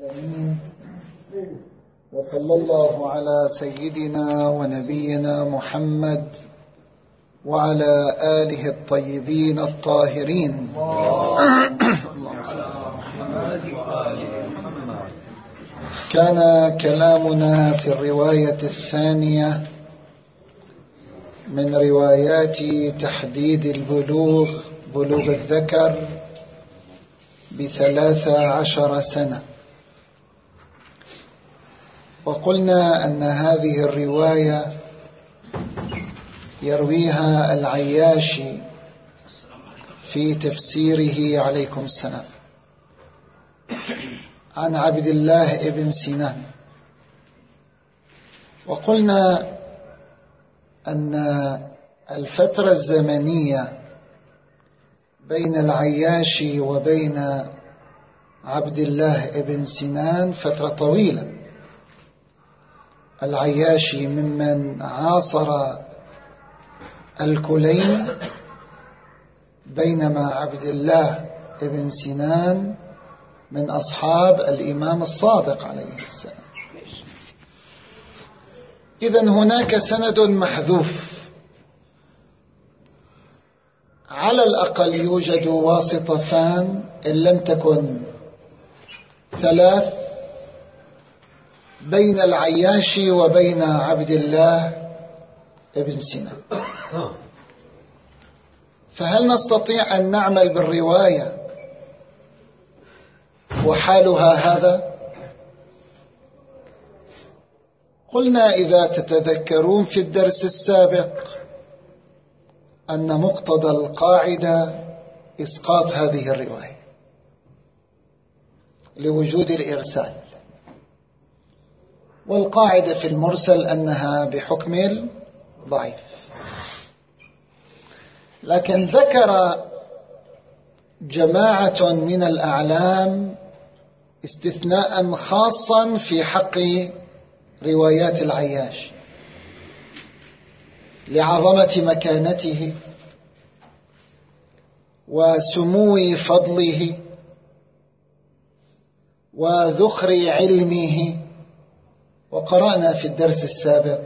العالمين، وصلى الله على سيدنا ونبينا محمد وعلى آله الطيبين الطاهرين. كان كلامنا في الرواية الثانية من روايات تحديد البلوغ، بلوغ الذكر ب13 سنة، وقلنا أن هذه الرواية يرويها العياشي في تفسيره عليكم السلام عن عبد الله بن سنان. وقلنا أن الفترة الزمنية بين العياشي وبين عبد الله بن سنان فترة طويلة. العياشي ممن عاصر الكلين، بينما عبد الله بن سنان من أصحاب الإمام الصادق عليه السلام. إذن هناك سند محذوف، على الأقل يوجد واسطتان إن لم تكن 3 بين العياشي وبين عبد الله بن سنان. فهل نستطيع أن نعمل بالرواية وحالها هذا؟ قلنا إذا تتذكرون في الدرس السابق أن مقتضى القاعدة إسقاط هذه الرواية لوجود الإرسال، والقاعدة في المرسل أنها بحكم الضعيف. لكن ذكر جماعة من الأعلام استثناء خاصا في حق روايات العياش لعظمة مكانته وسمو فضله وذخر علمه. وقرأنا في الدرس السابق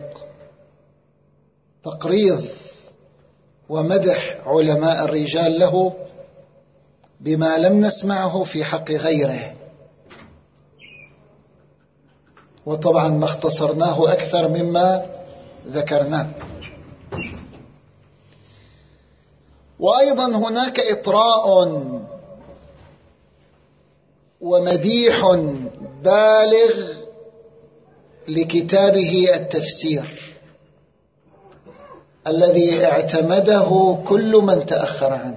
تقريض ومدح علماء الرجال له بما لم نسمعه في حق غيره، وطبعا ما اختصرناه أكثر مما ذكرناه. وأيضا هناك إطراء ومديح بالغ لكتابه التفسير الذي اعتمده كل من تأخر عنه،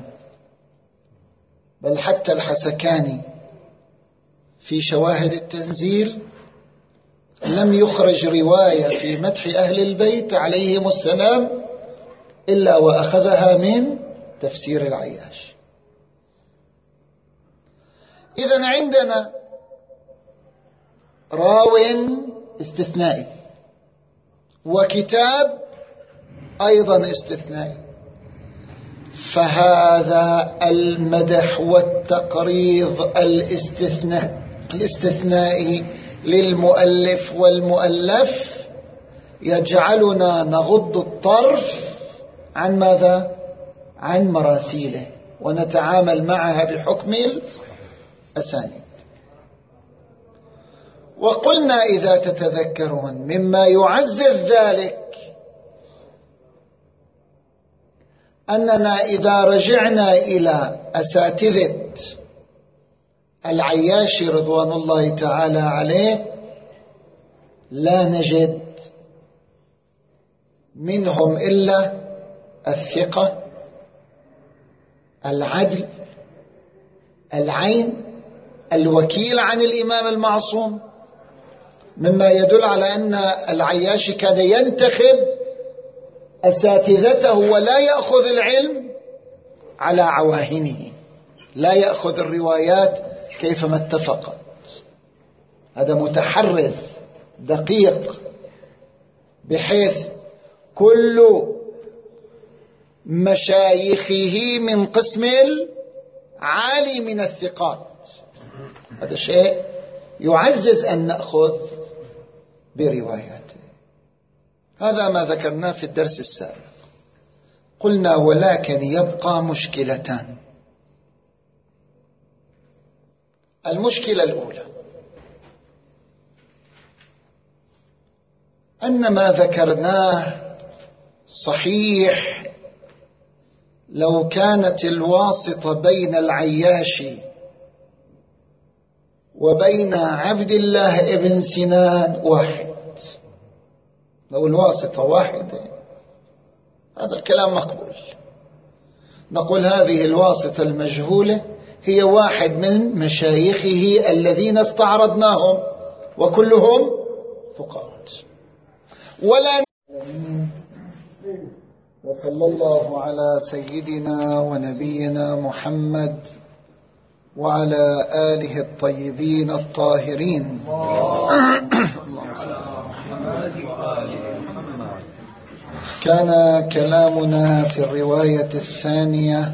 بل حتى الحسكاني في شواهد التنزيل لم يخرج رواية في مدح أهل البيت عليهم السلام إلا وأخذها من تفسير العياش. إذن عندنا راو استثنائي وكتاب أيضا استثنائي، فهذا المدح والتقريض الاستثنائي للمؤلف والمؤلف يجعلنا نغض الطرف عن ماذا؟ عن مراسيله، ونتعامل معها بحكم الأسانيد. وقلنا إذا تتذكرون مما يعزز ذلك أننا إذا رجعنا إلى أساتذة العياشي رضوان الله تعالى عليه لا نجد منهم إلا الثقة، العدل، العين، الوكيل عن الإمام المعصوم، مما يدل على أن العياشي كان ينتخب أساتذته ولا يأخذ العلم على عواهنه، لا يأخذ الروايات كيفما اتفقت. هذا متحرز دقيق، بحيث كل مشايخه من قسم العالي من الثقات. هذا شيء يعزز أن نأخذ برواياته. هذا ما ذكرناه في الدرس السابق. قلنا ولكن يبقى مشكلتان. المشكلة الأولى أن ما ذكرناه صحيح لو كانت الواسطة بين العياشي وبين عبد الله ابن سنان واحد، لو الواسطة واحدة هذا الكلام مقبول. نقول هذه الواسطة المجهولة هي واحد من مشايخه الذين استعرضناهم وكلهم ثقات. ولا وصلى الله على سيدنا ونبينا محمد وعلى آله الطيبين الطاهرين. كان كلامنا في الرواية الثانية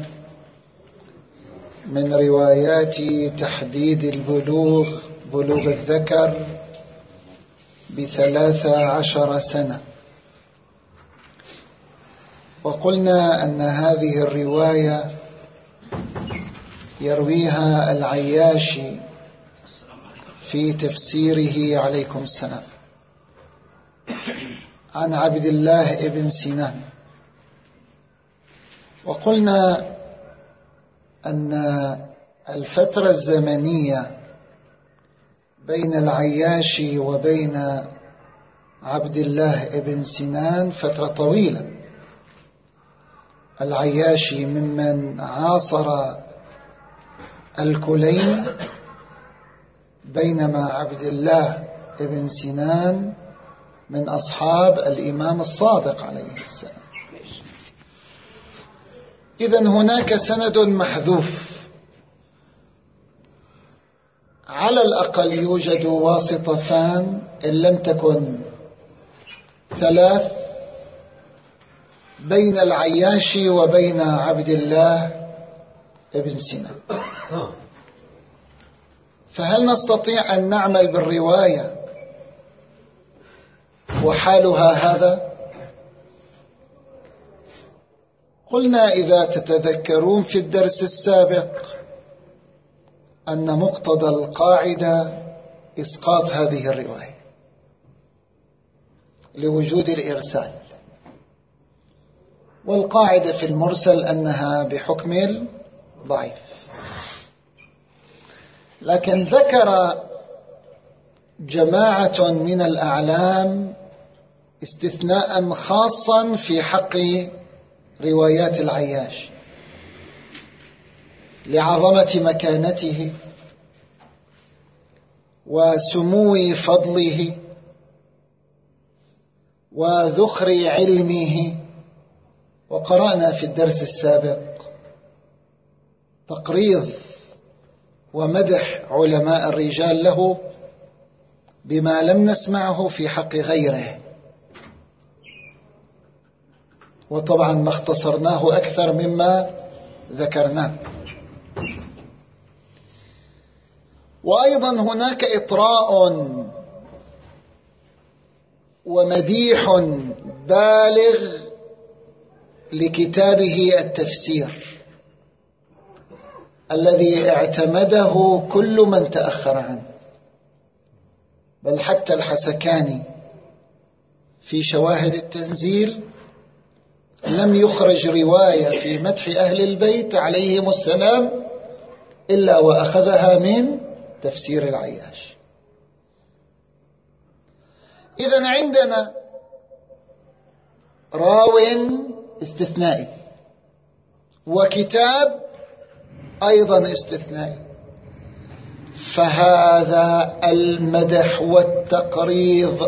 من روايات تحديد البلوغ، بلوغ الذكر ب13 سنة. وقلنا أن هذه الرواية يرويها العياشي في تفسيره عليكم السلام عن عبد الله ابن سنان. وقلنا أن الفترة الزمنية بين العياشي وبين عبد الله ابن سنان فترة طويلة. العياشي ممن عاصر الكلين، بينما عبد الله ابن سنان من أصحاب الإمام الصادق عليه السلام. إذن هناك سند محذوف، على الأقل يوجد واسطتان إن لم تكن 3 بين العياشي وبين عبد الله ابن سنان. فهل نستطيع أن نعمل بالرواية وحالها هذا؟ قلنا إذا تتذكرون في الدرس السابق أن مقتضى القاعدة إسقاط هذه الرواية لوجود الإرسال، والقاعدة في المرسل أنها بحكم الضعيف. لكن ذكر جماعة من الأعلام استثناء خاصا في حق روايات العياش لعظمة مكانته وسمو فضله وذخر علمه. وقرأنا في الدرس السابق تقريض ومدح علماء الرجال له بما لم نسمعه في حق غيره، وطبعا ما اختصرناه أكثر مما ذكرناه. وأيضا هناك إطراء ومديح بالغ لكتابه التفسير الذي اعتمده كل من تأخر عنه، بل حتى الحسكاني في شواهد التنزيل لم يخرج رواية في مدح أهل البيت عليهم السلام إلا وأخذها من تفسير العياش. إذن عندنا راو استثنائي وكتاب أيضا استثنائي، فهذا المدح والتقريض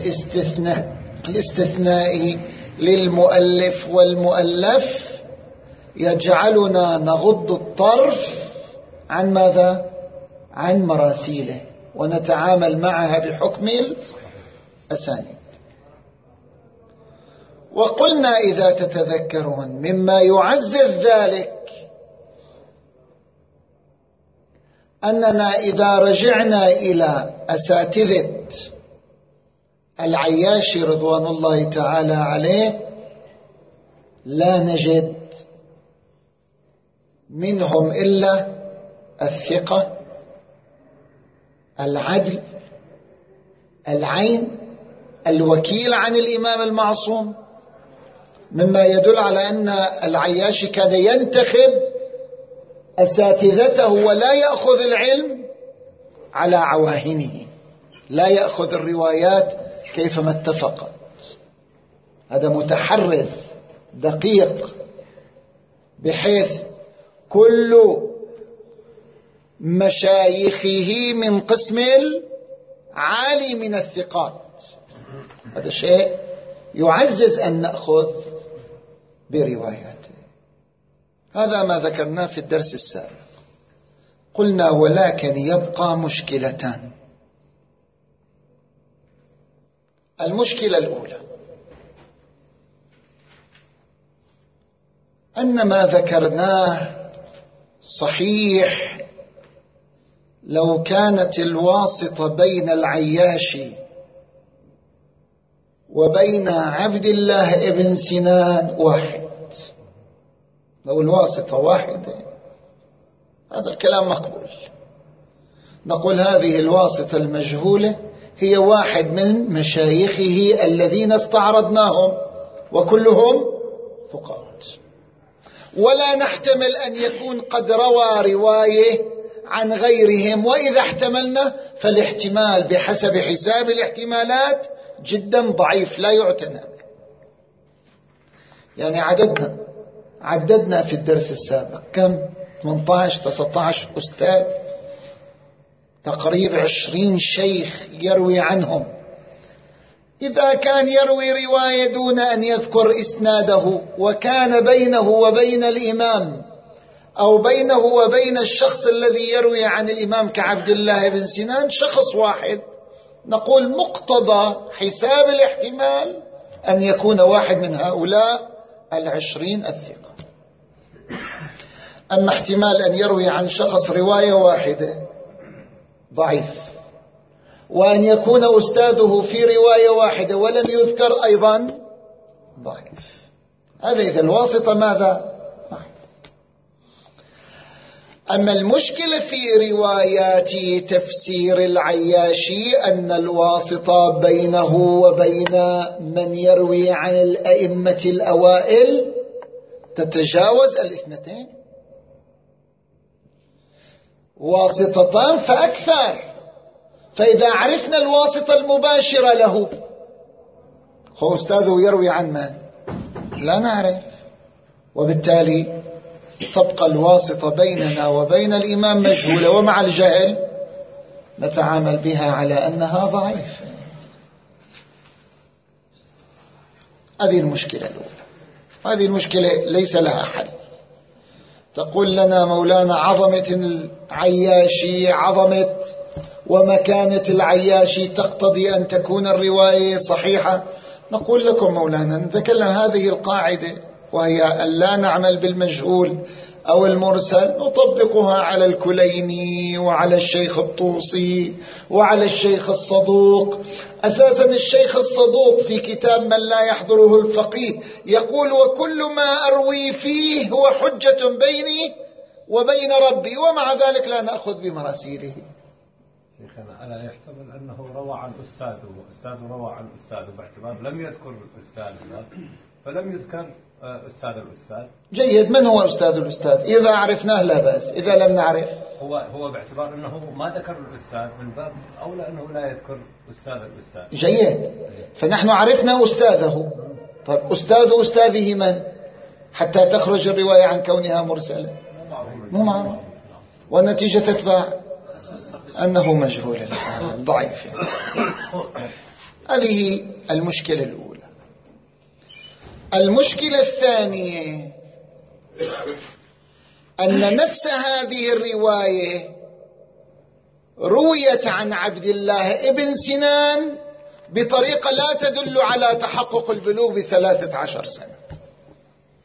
الاستثنائي للمؤلف والمؤلف يجعلنا نغض الطرف عن ماذا؟ عن مراسيله، ونتعامل معها بحكم الأسانيد. وقلنا إذا تتذكرون مما يعزز ذلك أننا إذا رجعنا إلى أساتذة العياشي رضوان الله تعالى عليه لا نجد منهم إلا الثقة، العدل، العين، الوكيل عن الإمام المعصوم، مما يدل على أن العياشي كان ينتخب أساتذته ولا يأخذ العلم على عواهنه، لا يأخذ الروايات كيفما اتفقت. هذا متحرز دقيق، بحيث كل مشايخه من قسم العالي من الثقات. هذا شيء يعزز أن نأخذ برواياته. هذا ما ذكرناه في الدرس السابق. قلنا ولكن يبقى مشكلتان. المشكلة الأولى أن ما ذكرناه صحيح لو كانت الواسطة بين العياشي وبين عبد الله ابن سنان واحد، لو الواسطة واحدة هذا الكلام مقبول. نقول هذه الواسطة المجهولة هي واحد من مشايخه الذين استعرضناهم وكلهم ثقات، ولا نحتمل أن يكون قد روى رواية عن غيرهم، وإذا احتملنا فالاحتمال بحسب حساب الاحتمالات جدا ضعيف لا يعتنى به. يعني عددنا في الدرس السابق كم؟ 18-19 أستاذ، تقريبا 20 شيخ يروي عنهم. إذا كان يروي رواية دون أن يذكر إسناده، وكان بينه وبين الإمام أو بينه وبين الشخص الذي يروي عن الإمام كعبد الله بن سنان شخص واحد، نقول مقتضى حساب الاحتمال أن يكون واحد من هؤلاء 20 الثقة. أما احتمال أن يروي عن شخص رواية واحدة ضعيف، وأن يكون أستاذه في رواية واحدة ولم يذكر أيضا ضعيف. هذا إذا الواسطة ماذا؟ أما المشكلة في روايات تفسير العياشي أن الواسطة بينه وبين من يروي عن الأئمة الأوائل تتجاوز 2، واسطتان فأكثر. فإذا عرفنا الواسطة المباشرة له، هو أستاذه يروي عن من؟ لا نعرف، وبالتالي تبقى الواسطة بيننا وبين الإمام مجهولة، ومع الجهل نتعامل بها على أنها ضعيفة. هذه المشكلة الأولى. هذه المشكلة ليس لها حل. تقول لنا مولانا عظمة العياشي، عظمة ومكانة العياشي تقتضي أن تكون الرواية صحيحة. نقول لكم مولانا نتكلم هذه القاعدة، وهي أن لا نعمل بالمجهول أو المرسل، نطبقها على الكليني وعلى الشيخ الطوسي وعلى الشيخ الصدوق. أساسا الشيخ الصدوق في كتاب من لا يحضره الفقيه يقول: وكل ما أروي فيه هو حجة بيني وبين ربي، ومع ذلك لا نأخذ بمراسيله. شيخنا ألا يحتمل أنه روى عن أستاذه وأستاذه روى عن أستاذه، باعتبار لم يذكر أستاذه فلم يذكر أستاذ الأستاذ؟ جيد. من هو أستاذ الأستاذ؟ إذا عرفناه لا بأس، إذا لم نعرف هو باعتبار أنه ما ذكر الأستاذ من باب أولى أنه لا يذكر أستاذ الأستاذ. جيد. فنحن عرفنا أستاذه. طيب أستاذ أستاذه من؟ حتى تخرج الرواية عن كونها مرسلة مو معروف، والنتيجة تتبع أنه مجهول ضعيف. هذه المشكلة الأولى. المشكلة الثانية أن نفس هذه الرواية رويت عن عبد الله ابن سنان بطريقة لا تدل على تحقق البلوغ ب13 سنة.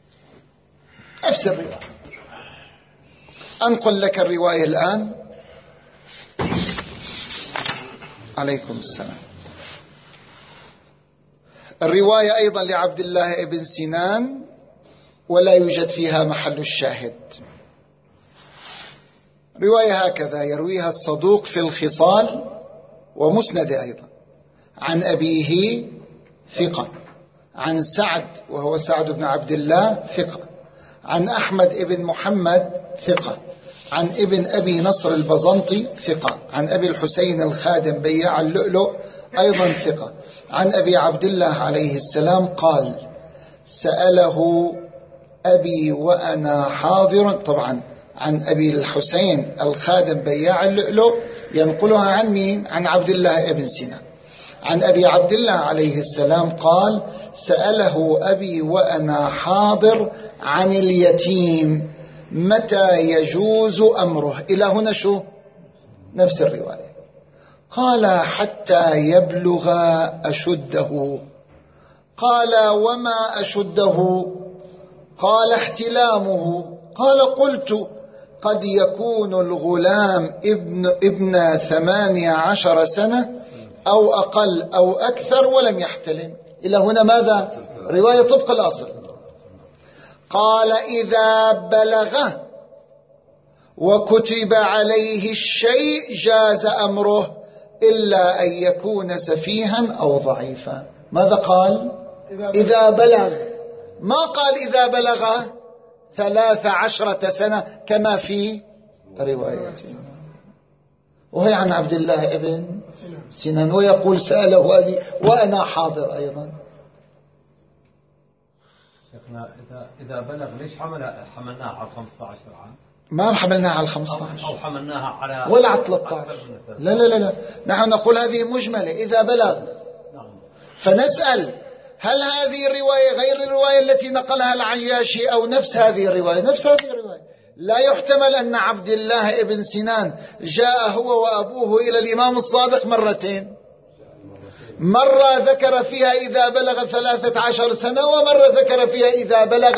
نفس الرواية. أنقل لك الرواية الآن عليكم السلام. الرواية أيضا لعبد الله بن سنان ولا يوجد فيها محل الشاهد. رواية هكذا يرويها الصدوق في الخصال ومسند أيضا عن أبيه ثقة، عن سعد وهو سعد بن عبد الله ثقة، عن أحمد بن محمد ثقة، عن ابن أبي نصر البزنطي ثقة، عن أبي الحسين الخادم بياع اللؤلؤ أيضا ثقة، عن أبي عبد الله عليه السلام قال: سأله أبي وأنا حاضر. طبعا عن أبي الحسين الخادم بياع اللؤلؤ ينقلها عن مين؟ عن عبد الله بن سنان. عن أبي عبد الله عليه السلام قال: سأله أبي وأنا حاضر عن اليتيم متى يجوز أمره. إلى هنا شو؟ نفس الرواية. قال: حتى يبلغ أشده. قال: وما أشده؟ قال: احتلامه. قال: قلت: قد يكون الغلام ابن 18 سنة أو أقل أو أكثر ولم يحتلم. إلى هنا ماذا؟ رواية طبق الأصل. قال: إذا بلغ وكتب عليه الشيء جاز أمره إلا أن يكون سفيها أو ضعيفا. ماذا قال؟ إذا بلغ، ما قال إذا بلغ 13 سنة كما في روايتنا. وهي عن عبد الله ابن سنان ويقول: سأله أبي وأنا حاضر أيضا. شيخنا إذا بلغ ليش حملناها على 15 عام؟ ما حملناها على 15 أو حملناها على ولا على 13. لا لا لا لا، نحن نقول هذه مجملة إذا بلغ. فنسأل: هل هذه الرواية غير الرواية التي نقلها العياشي أو نفس هذه الرواية؟ نفس هذه الرواية. لا يحتمل أن عبد الله ابن سنان جاء هو وأبوه إلى الإمام الصادق مرتين، مرة ذكر فيها إذا بلغ 13 سنة، ومرة ذكر فيها إذا بلغ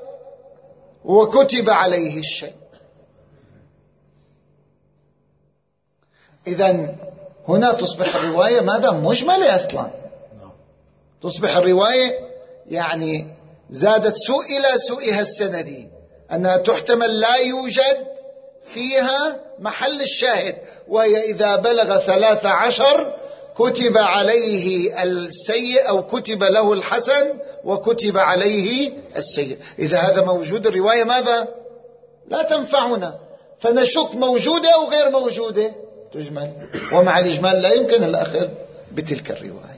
وكتب عليه الشيء. إذن هنا تصبح الرواية ماذا؟ مجملة أصلا. تصبح الرواية يعني زادت سوء إلى سوءها السندي، أنها تحتمل لا يوجد فيها محل الشاهد، وهي إذا بلغ 13 كتب عليه السيء أو كتب له الحسن وكتب عليه السيء. إذا هذا موجود الرواية ماذا؟ لا تنفعنا، فنشك موجودة أو غير موجودة تجمل، ومع الإجمال لا يمكن الأخذ بتلك الرواية.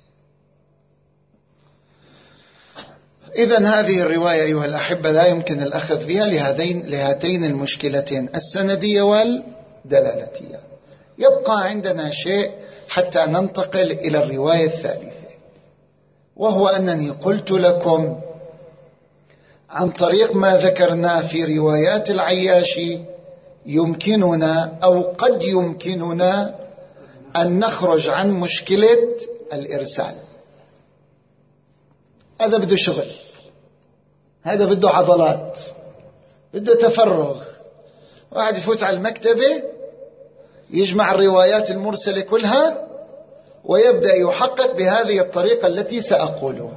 إذن هذه الرواية أيها الأحبة لا يمكن الأخذ بها لهاتين المشكلتين السندية والدلالتية. يبقى عندنا شيء حتى ننتقل إلى الرواية الثالثة، وهو أنني قلت لكم عن طريق ما ذكرنا في روايات العياشي يمكننا أو قد يمكننا أن نخرج عن مشكلة الإرسال. هذا بده شغل، هذا بده عضلات، بده تفرغ. واحد يفوت على المكتبة يجمع الروايات المرسلة كلها ويبدأ يحقق بهذه الطريقة التي سأقولها.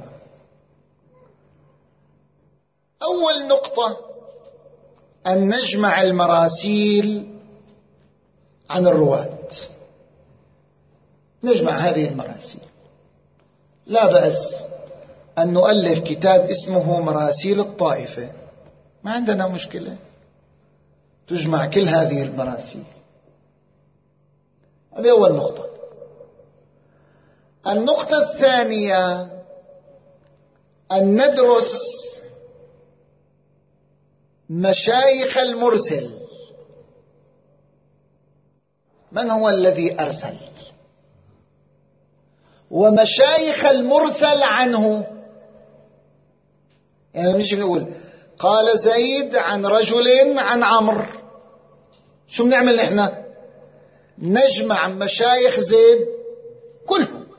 أول نقطة أن نجمع المراسيل عن الرواة، نجمع هذه المراسيل. لا بأس أن نؤلف كتاب اسمه مراسيل الطائفة، ما عندنا مشكلة، تجمع كل هذه المراسيل. هذه أول نقطة. النقطة الثانية أن ندرس مشايخ المرسل، من هو الذي أرسل، ومشايخ المرسل عنه. يعني مش نقول قال زيد عن رجل عن عمرو، شو بنعمل نحن؟ نجمع مشايخ زيد كلهم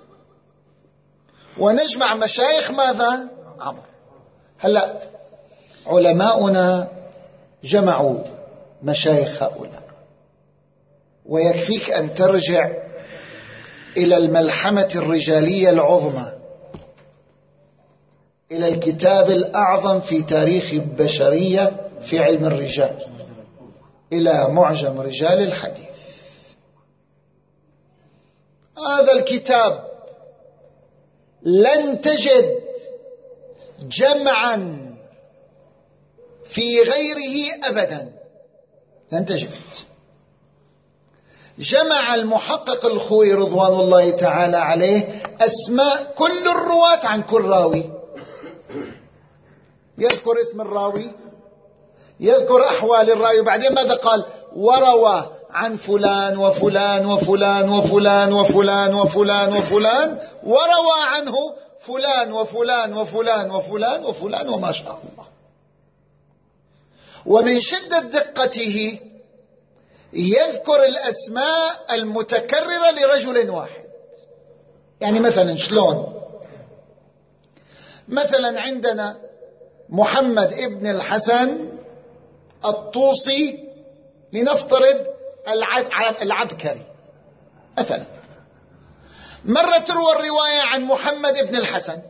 ونجمع مشايخ ماذا؟ عمرو. هلأ علماؤنا جمعوا مشايخ هؤلاء، ويكفيك أن ترجع إلى الملحمة الرجالية العظمى، إلى الكتاب الأعظم في تاريخ البشرية في علم الرجال، إلى معجم رجال الحديث. هذا الكتاب لن تجد جمعا في غيره أبدا، لن تجد. جمع المحقق الخوئي رضوان الله تعالى عليه أسماء كل الرواة عن كل راوي، يذكر اسم الراوي، يذكر أحوال الراوي، بعدين ماذا قال؟ وروى عن فلان وفلان وفلان وفلان وفلان وفلان وفلان، وروى عنه فلان وفلان وفلان وفلان وفلان، وما شاء الله. ومن شدة دقته يذكر الأسماء المتكررة لرجل واحد. يعني مثلا شلون؟ مثلا عندنا محمد ابن الحسن الطوسي، لنفترض العبكري مثلا، مرة تروى الرواية عن محمد ابن الحسن،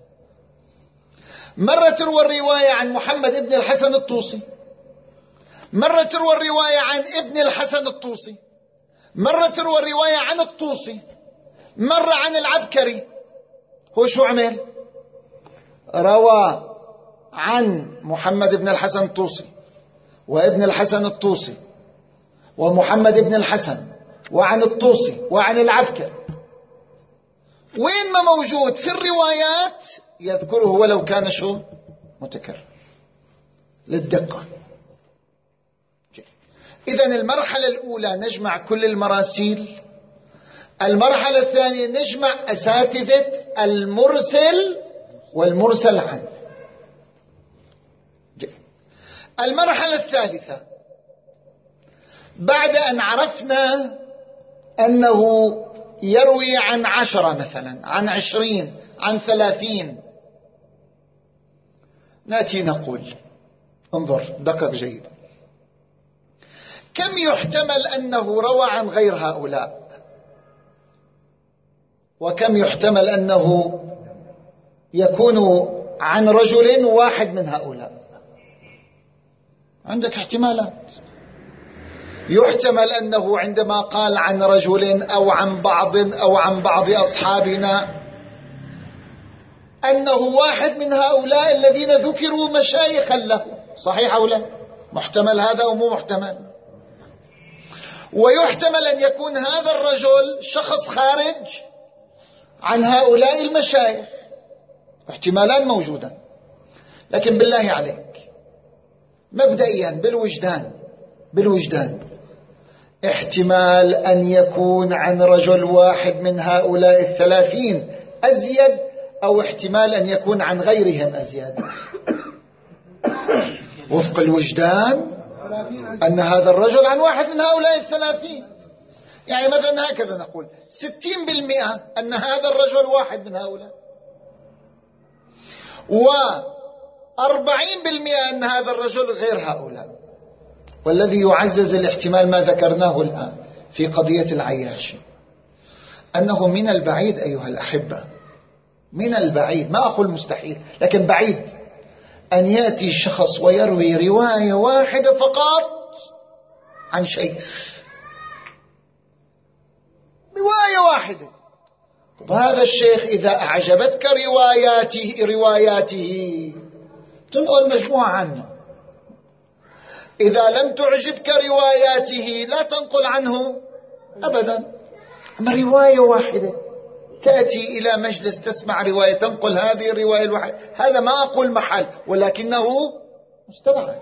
مرة تروى الرواية عن محمد ابن الحسن الطوسي، مرة تروى الرواية عن ابن الحسن الطوسي، مرة تروى الرواية عن الطوسي، مرة عن العبكري. هو شو عمل؟ روى عن محمد بن الحسن الطوسي وابن الحسن الطوسي ومحمد بن الحسن وعن الطوسي وعن العبكري. وين ما موجود في الروايات يذكره ولو كان شو متكرر للدقة. إذن المرحلة الأولى نجمع كل المراسيل، المرحلة الثانية نجمع أساتذة المرسل والمرسل عنه. المرحلة الثالثة بعد أن عرفنا أنه يروي عن 10 مثلا، عن 20، عن 30، نأتي نقول انظر دقق جيدا، كم يحتمل أنه روى عن غير هؤلاء، وكم يحتمل أنه يكون عن رجل واحد من هؤلاء. عندك احتمالات. يحتمل أنه عندما قال عن رجل أو عن بعض أو عن بعض أصحابنا أنه واحد من هؤلاء الذين ذكروا مشايخا له، صحيح أو لا؟ محتمل هذا أو مو محتمل؟ ويحتمل أن يكون هذا الرجل شخص خارج عن هؤلاء المشايخ، احتمالان موجودة. لكن بالله عليك مبدئيا بالوجدان احتمال أن يكون عن رجل واحد من هؤلاء 30 أزيد، أو احتمال أن يكون عن غيرهم أزيد؟ وفق الوجدان أن هذا الرجل عن واحد من هؤلاء 30. يعني مثلا هكذا نقول 60% أن هذا الرجل واحد من هؤلاء، و40% أن هذا الرجل غير هؤلاء. والذي يعزز الاحتمال ما ذكرناه الآن في قضية العياشي، أنه من البعيد أيها الأحبة، من البعيد، ما أقول مستحيل لكن بعيد، أن يأتي شخص ويروي رواية واحدة فقط عن شيخ، رواية واحدة. طب هذا الشيخ إذا أعجبتك رواياته تنقل مجموعة عنه، إذا لم تعجبك رواياته لا تنقل عنه أبدا. أما رواية واحدة تأتي إلى مجلس تسمع رواية تنقل هذه الرواية الواحدة، هذا ما أقول محل ولكنه مستبعد.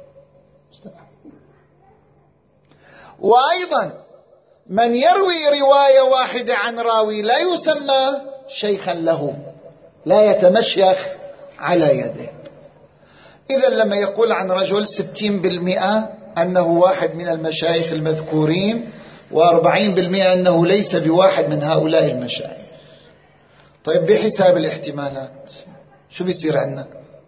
وأيضا من يروي رواية واحدة عن راوي لا يسمى شيخا له، لا يتمشيخ على يده. إذا لما يقول عن رجل 60% أنه واحد من المشايخ المذكورين، و40% أنه ليس بواحد من هؤلاء المشايخ، طيب بحساب الاحتمالات شو بيصير عندنا؟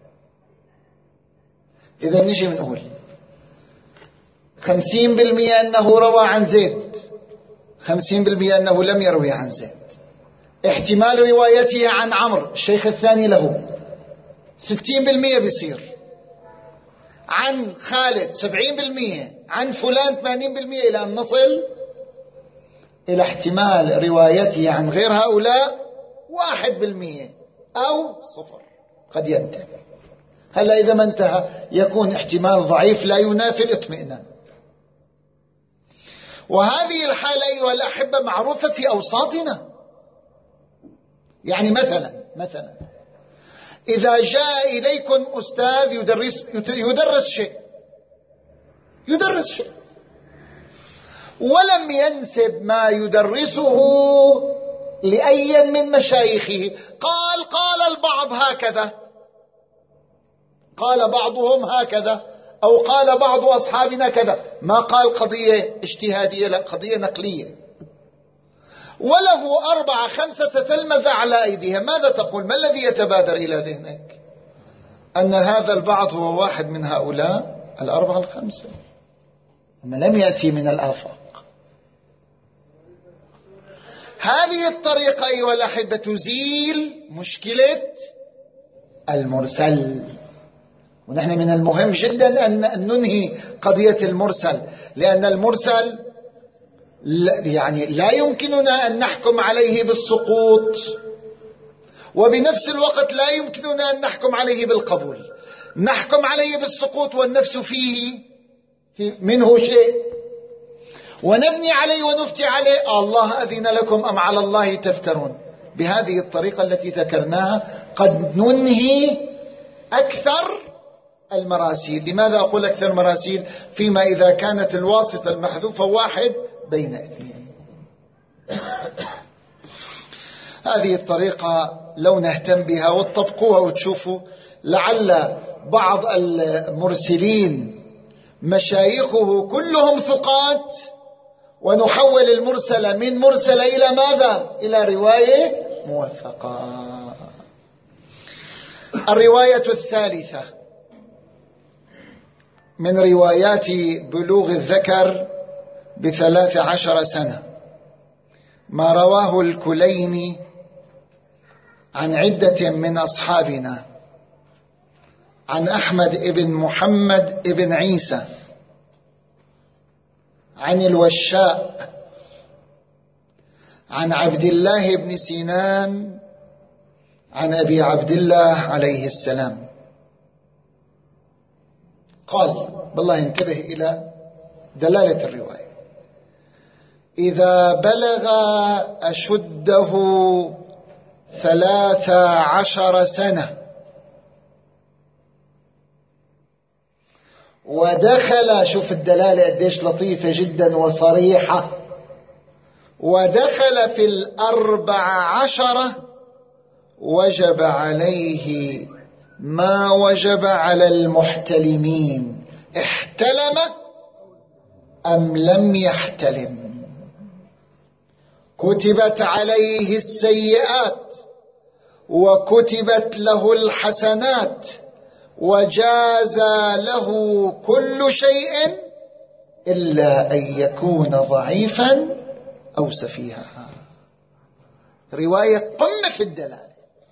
إذا نجي بنقول 50% أنه روى عن زيد، 50% أنه لم يروي عن زيد. احتمال روايته عن عمرو الشيخ الثاني له 60% بيصير، عن خالد 70%، عن فلان 80%، إلى أن نصل إلى احتمال روايته عن غير هؤلاء 1% أو 0 قد ينتهي. هلا إذا ما انتهى يكون احتمال ضعيف لا ينافي الاطمئنان. وهذه الحالة أيها الأحبة معروفة في أوساطنا. يعني مثلا إذا جاء إليكم أستاذ يدرس شيء ولم ينسب ما يدرسه لأي من مشايخه، قال البعض هكذا، قال بعضهم هكذا، أو قال بعض أصحابنا كذا، ما قال قضية اجتهادية، لا، قضية نقلية، وله 4-5 تلمذة على أيديهم، ماذا تقول؟ ما الذي يتبادر إلى ذهنك؟ أن هذا البعض هو واحد من هؤلاء 4-5، أما لم يأتي من الآفاق. هذه الطريقة أيها الأحبة تزيل مشكلة المرسل. ونحن من المهم جدا أن ننهي قضية المرسل، لأن المرسل يعني لا يمكننا أن نحكم عليه بالسقوط، وبنفس الوقت لا يمكننا أن نحكم عليه بالقبول. نحكم عليه بالسقوط والنفس فيه منه شيء، ونبني عليه ونفتي عليه الله أذن لكم أم على الله تفترون. بهذه الطريقة التي ذكرناها قد ننهي أكثر المراسيل. لماذا أقول أكثر مراسيل؟ فيما إذا كانت الواسطة المحذوفة 1 بين 2. هذه الطريقة لو نهتم بها وتطبقوها وتشوفوا، لعل بعض المرسلين مشايخه كلهم ثقات، ونحول المرسل من مرسل إلى ماذا؟ إلى رواية موثقة. الرواية الثالثة من روايات بلوغ الذكر ب13 سنة، ما رواه الكليني عن عدة من أصحابنا عن أحمد ابن محمد ابن عيسى عن الوشاء عن عبد الله بن سينان عن أبي عبد الله عليه السلام قال، بالله انتبه إلى دلالة الرواية: إذا بلغ أشده 13 سنة ودخل، شوف الدلالة قديش لطيفة جدا وصريحة، ودخل في 14 وجب عليه ما وجب على المحتلمين، احتلم أم لم يحتلم. كتبت عليه السيئات وكتبت له الحسنات، وجاز له كل شيء إلا أن يكون ضعيفا أو سفيها. رواية قمة في الدلالة،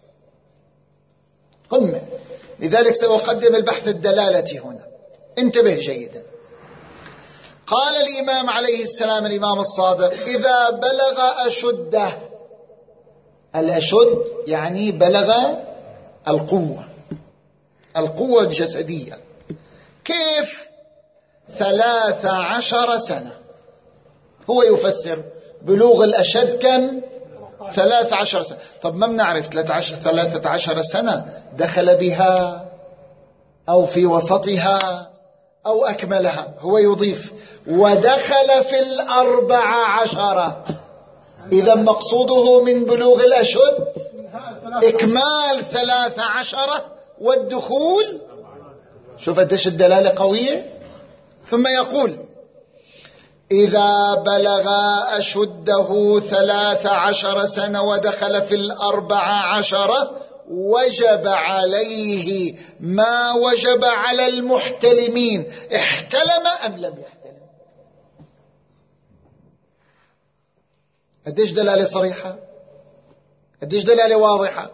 قمة. لذلك سأقدم البحث الدلالة هنا، انتبه جيدا. قال الإمام عليه السلام، الإمام الصادق: إذا بلغ أشده، الأشد يعني بلغ القوة الجسدية. كيف؟ 13 سنة. هو يفسر بلوغ الأشد كم؟ 13 سنة. طب ما بنعرف 13 سنة دخل بها أو في وسطها أو أكملها. هو يضيف: ودخل في 14. إذا مقصوده من بلوغ الأشد إكمال 13 والدخول. شوف قديش الدلالة قوية. ثم يقول: إذا بلغ أشده 13 سنة ودخل في 14 وجب عليه ما وجب على المحتلمين، احتلم أم لم يحتلم. قديش دلالة صريحة، قديش دلالة واضحة.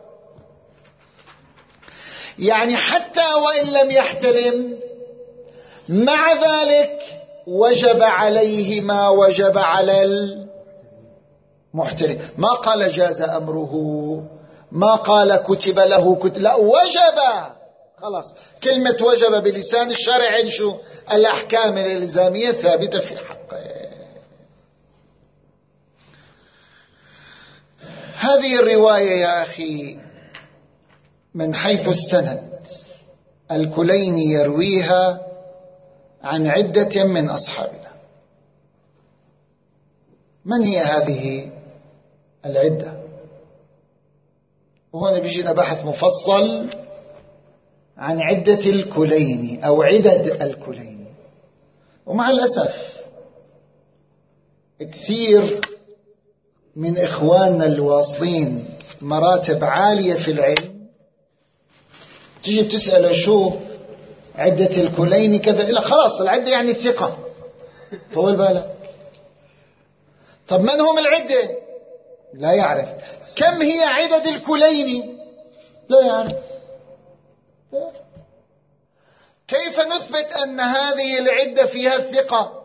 يعني حتى وإن لم يحتلم مع ذلك وجب عليه ما وجب على المحترم. ما قال جاز أمره، ما قال كتب له لا، وجب. خلاص، كلمة وجب بلسان الشرع شو؟ الأحكام الإلزامية ثابتة في حقه. هذه الرواية يا أخي من حيث السند الكليني يرويها عن عدة من أصحابنا. من هي هذه العدة؟ وهنا بيجينا بحث مفصل عن عدة الكليني أو عدد الكليني. ومع الأسف كثير من إخواننا الواصلين مراتب عالية في العلم تجي بتسأله شو عدة الكليني كذا، إلا خلاص العدة يعني الثقة. طول بالك، طب من هم العدة؟ لا يعرف. كم هي عدد الكليني؟ لا يعرف. كيف نثبت أن هذه العدة فيها الثقة؟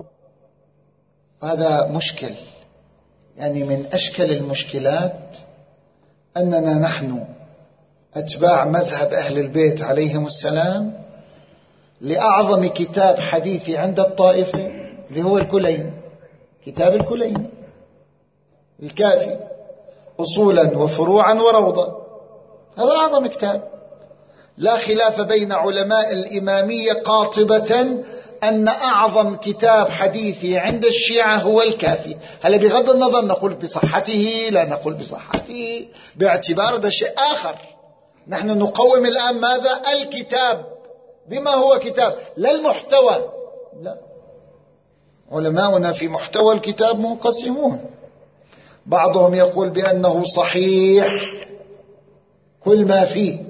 هذا مشكل، يعني من أشكل المشكلات أننا نحن أتباع مذهب أهل البيت عليهم السلام لأعظم كتاب حديثي عند الطائفة اللي هو الكليني، كتاب الكليني الكافي أصولا وفروعا وروضا. هذا أعظم كتاب، لا خلاف بين علماء الإمامية قاطبة أن أعظم كتاب حديثي عند الشيعة هو الكافي. هل بغض النظر نقول بصحته لا نقول بصحته، باعتبار ده شيء آخر. نحن نقوم الآن ماذا؟ الكتاب بما هو كتاب، لا المحتوى. لا، علماؤنا في محتوى الكتاب منقسمون. بعضهم يقول بأنه صحيح كل ما فيه،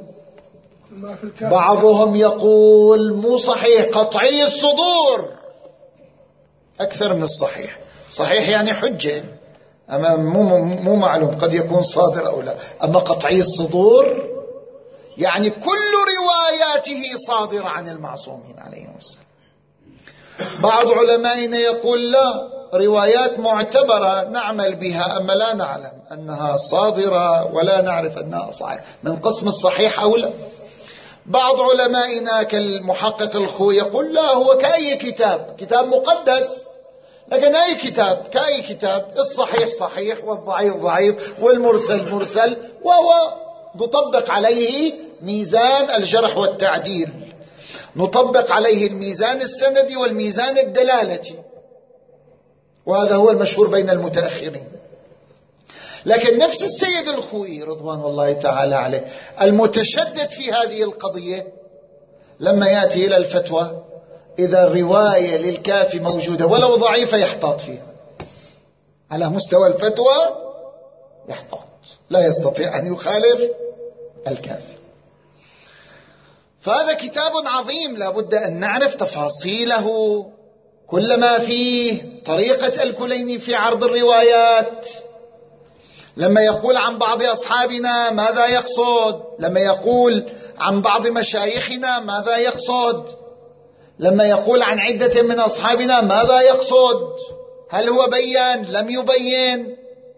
بعضهم يقول مو صحيح، قطعي الصدور أكثر من الصحيح. صحيح يعني حجة، أما مو معلوم قد يكون صادر أو لا. أما قطعي الصدور يعني كل رواياته صادرة عن المعصومين عليهم السلام. بعض علمائنا يقول لا، روايات معتبرة نعمل بها، أما لا نعلم أنها صادرة ولا نعرف أنها صحيحة، من قسم الصحيح أو لا. بعض علمائنا كالمحقق الخوي يقول لا، هو كأي كتاب، كتاب مقدس، لكن أي كتاب كأي كتاب، الصحيح صحيح والضعيف ضعيف والمرسل مرسل، وهو نطبق عليه ميزان الجرح والتعديل، نطبق عليه الميزان السندي والميزان الدلالتي، وهذا هو المشهور بين المتأخرين. لكن نفس السيد الخوئي رضوان الله تعالى عليه المتشدد في هذه القضية لما يأتي إلى الفتوى إذا الرواية للكافي موجودة ولو ضعيفة يحتاط فيها، على مستوى الفتوى يحتاط، لا يستطيع أن يخالف الكافي. فهذا كتاب عظيم لا بد أن نعرف تفاصيله، كل ما فيه، طريقة الكليني في عرض الروايات. لما يقول عن بعض أصحابنا ماذا يقصد؟ لما يقول عن بعض مشايخنا ماذا يقصد؟ لما يقول عن عدة من أصحابنا ماذا يقصد؟ هل هو بيان لم يبين؟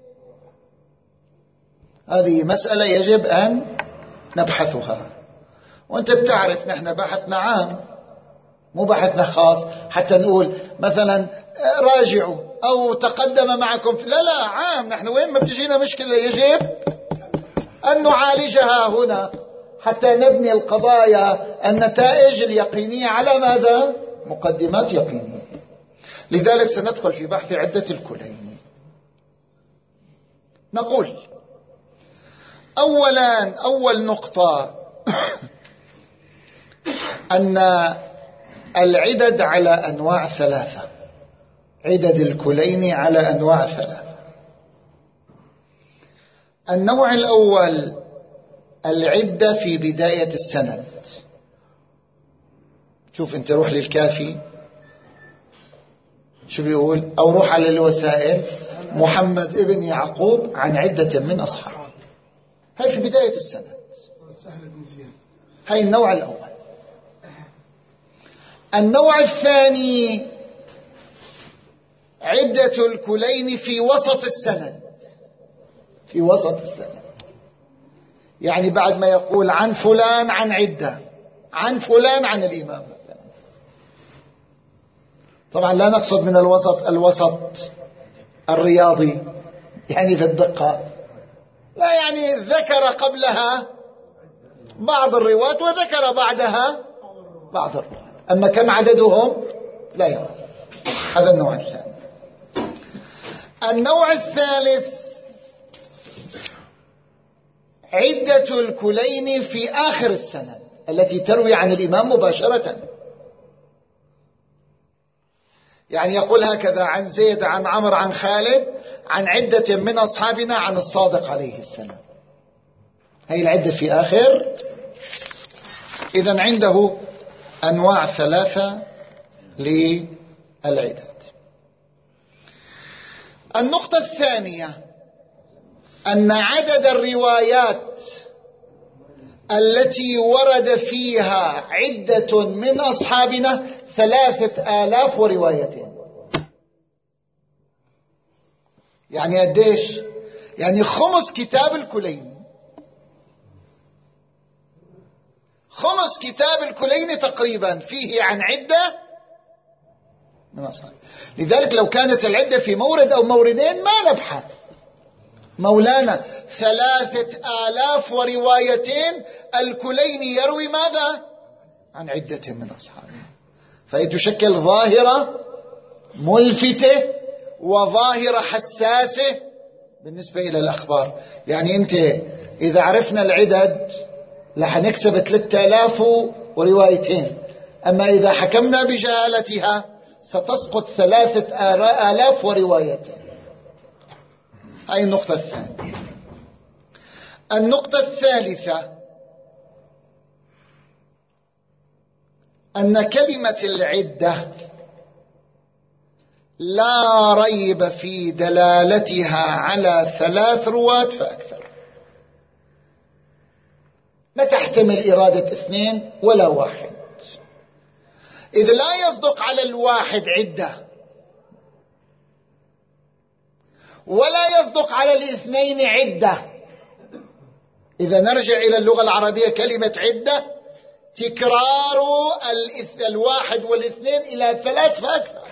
هذه مسألة يجب أن نبحثها. وأنت بتعرف نحن بحثنا عام مو بحثنا خاص حتى نقول مثلا راجعوا أو تقدم معكم لا لا، عام. نحن وين ما بتجينا مشكلة يجب أن نعالجها هنا حتى نبني القضايا النتائج اليقينية على ماذا؟ مقدمات يقينية. لذلك سندخل في بحث عدة الكليني. نقول أولا، أول نقطة أن العدد على أنواع ثلاثة، عدد الكليني على أنواع ثلاثة. النوع الأول العدة في بداية السند. شوف أنت روح للكافي شو بيقول، أو روح على الوسائل محمد ابن يعقوب عن عدة من أصحابه. هاي في بداية السند. هاي النوع الأول. النوع الثاني عدة الكلين في وسط السند. في وسط السند يعني بعد ما يقول عن فلان عن عدة، عن فلان عن الإمام. طبعا لا نقصد من الوسط الرياضي يعني في الدقة، لا، يعني ذكر قبلها بعض الرواة وذكر بعدها بعض الرواة، أما كم عددهم لا يعلم. هذا النوع الثاني. النوع الثالث عدة الكلين في آخر السند التي تروي عن الإمام مباشرة، يعني يقول هكذا: عن زيد عن عمرو عن خالد عن عدة من أصحابنا عن الصادق عليه السلام. هي العدة في آخر. إذن عنده أنواع ثلاثة للعدد. النقطة الثانية أن عدد الروايات التي ورد فيها عدة من أصحابنا 3000 وروايتين. يعني قديش؟ يعني 5 كتاب الكليني. 5 كتاب الكليني تقريبا فيه عن عدة من أصحاب. لذلك لو كانت العدة في مورد أو موردين ما نبحث. مولانا 3000 وروايتين الكليني يروي ماذا؟ عن عدة من أصحابه. فهي تشكل ظاهرة ملفتة وظاهرة حساسة بالنسبة إلى الأخبار. يعني أنت إذا عرفنا العدد لحنكسب 3000 وروايتين، أما إذا حكمنا بجهالتها ستسقط 3000 وروايتين. هاي النقطة الثانية. النقطة الثالثة أن كلمة العدة لا ريب في دلالتها على 3 رواة فأكثر، ما تحتمل إرادة 2 ولا 1، إذ لا يصدق على الواحد عدة ولا يصدق على الاثنين عدة. إذا نرجع إلى اللغة العربية كلمة عدة تكرار 1 و2 إلى 3 فأكثر.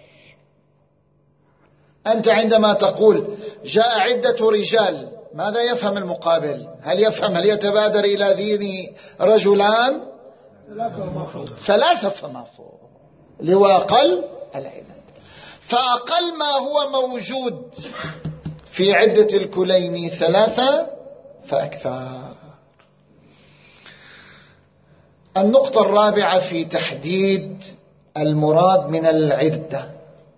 أنت عندما تقول جاء عدة رجال ماذا يفهم المقابل؟ هل يتبادر إلى ذهنه رجلان؟ 3 فما فوق، اللي هو أقل العدد. فأقل ما هو موجود في عدة الكليني 3 فأكثر. النقطة الرابعة في تحديد المراد من العدة.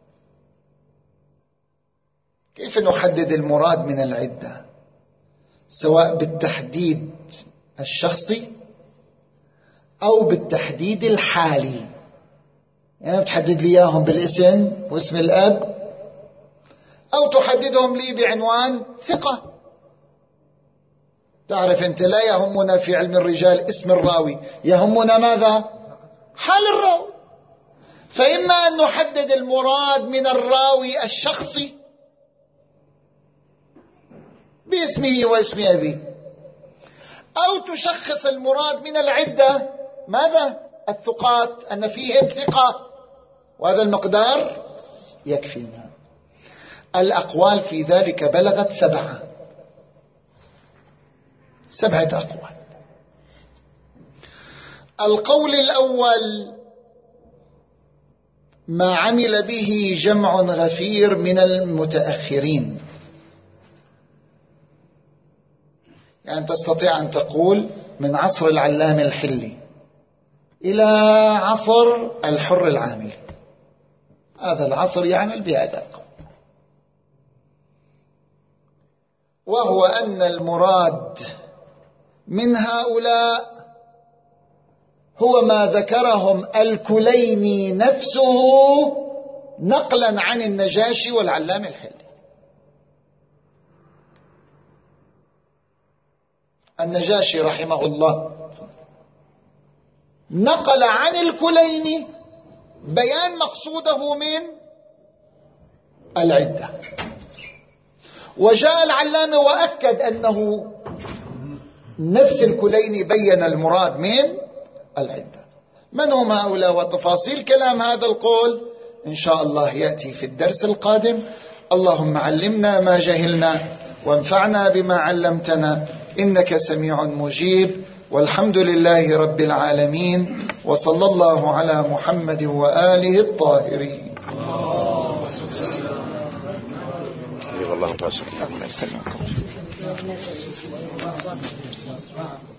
كيف نحدد المراد من العدة؟ سواء بالتحديد الشخصي أو بالتحديد الحالي. يعني بتحدد لي إياهم بالاسم واسم الأب، أو تحددهم لي بعنوان ثقة. تعرف أنت لا يهمنا في علم الرجال اسم الراوي، يهمنا ماذا؟ حال الراوي. فإما أن نحدد المراد من الراوي الشخصي باسمه واسم أبيه، أو تشخص المراد من العدة ماذا؟ الثقات، أن فيهم ثقة، وهذا المقدار يكفينا. الأقوال في ذلك بلغت 7 أقوال. القول الأول ما عمل به جمع غفير من المتأخرين. يعني تستطيع أن تقول من عصر العلام الحلي إلى عصر الحر العامل، هذا العصر يعمل بهذا القول، وهو أن المراد من هؤلاء هو ما ذكرهم الكليني نفسه نقلا عن النجاشي والعلام الحلي. النجاشي رحمه الله نقل عن الكليني بيان مقصوده من العدة، وجاء العلامة وأكد أنه نفس الكليني بين المراد من العدة. من هم هؤلاء؟ وتفاصيل كلام هذا القول إن شاء الله يأتي في الدرس القادم. اللهم علمنا ما جهلنا وانفعنا بما علمتنا، إنك سميع مجيب، والحمد لله رب العالمين، وصلى الله على محمد وآله الطاهرين. الله يسلمكم.